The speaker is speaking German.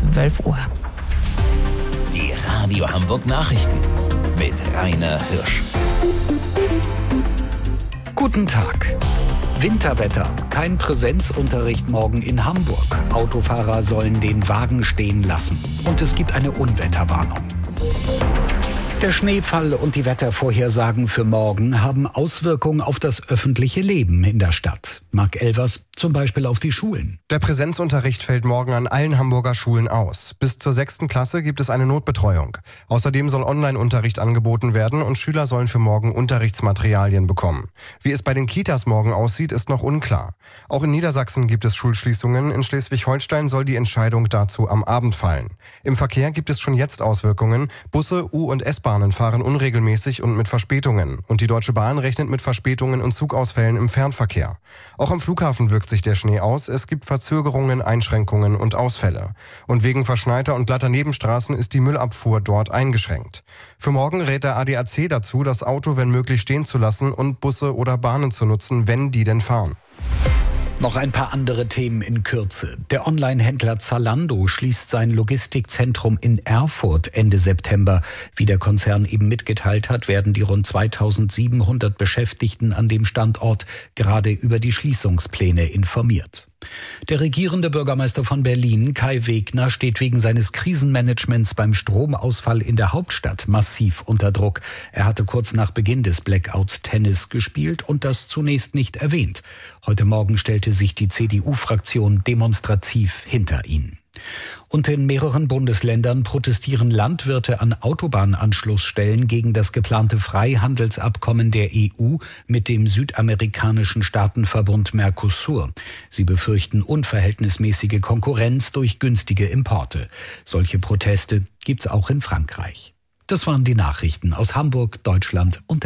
12 Uhr. Die Radio Hamburg Nachrichten mit Rainer Hirsch. Guten Tag. Winterwetter. Kein Präsenzunterricht morgen in Hamburg. Autofahrer sollen den Wagen stehen lassen. Und es gibt eine Unwetterwarnung. Der Schneefall und die Wettervorhersagen für morgen haben Auswirkungen auf das öffentliche Leben in der Stadt. Marc Elvers, zum Beispiel auf die Schulen. Der Präsenzunterricht fällt morgen an allen Hamburger Schulen aus. Bis zur 6. Klasse gibt es eine Notbetreuung. Außerdem soll Online-Unterricht angeboten werden und Schüler sollen für morgen Unterrichtsmaterialien bekommen. Wie es bei den Kitas morgen aussieht, ist noch unklar. Auch in Niedersachsen gibt es Schulschließungen. In Schleswig-Holstein soll die Entscheidung dazu am Abend fallen. Im Verkehr gibt es schon jetzt Auswirkungen. Busse, U- und S-Bahnen fahren unregelmäßig und mit Verspätungen. Und die Deutsche Bahn rechnet mit Verspätungen und Zugausfällen im Fernverkehr. Auch am Flughafen wirkt sich der Schnee aus. Es gibt Verzögerungen, Einschränkungen und Ausfälle. Und wegen verschneiter und glatter Nebenstraßen ist die Müllabfuhr dort eingeschränkt. Für morgen rät der ADAC dazu, das Auto wenn möglich stehen zu lassen und Busse oder Bahnen zu nutzen, wenn die denn fahren. Noch ein paar andere Themen in Kürze. Der Online-Händler Zalando schließt sein Logistikzentrum in Erfurt Ende September. Wie der Konzern eben mitgeteilt hat, werden die rund 2700 Beschäftigten an dem Standort gerade über die Schließungspläne informiert. Der regierende Bürgermeister von Berlin, Kai Wegner, steht wegen seines Krisenmanagements beim Stromausfall in der Hauptstadt massiv unter Druck. Er hatte kurz nach Beginn des Blackouts Tennis gespielt und das zunächst nicht erwähnt. Heute Morgen stellte sich die CDU-Fraktion demonstrativ hinter ihn. Und in mehreren Bundesländern protestieren Landwirte an Autobahnanschlussstellen gegen das geplante Freihandelsabkommen der EU mit dem südamerikanischen Staatenverbund Mercosur. Sie befürchten unverhältnismäßige Konkurrenz durch günstige Importe. Solche Proteste gibt's auch in Frankreich. Das waren die Nachrichten aus Hamburg, Deutschland und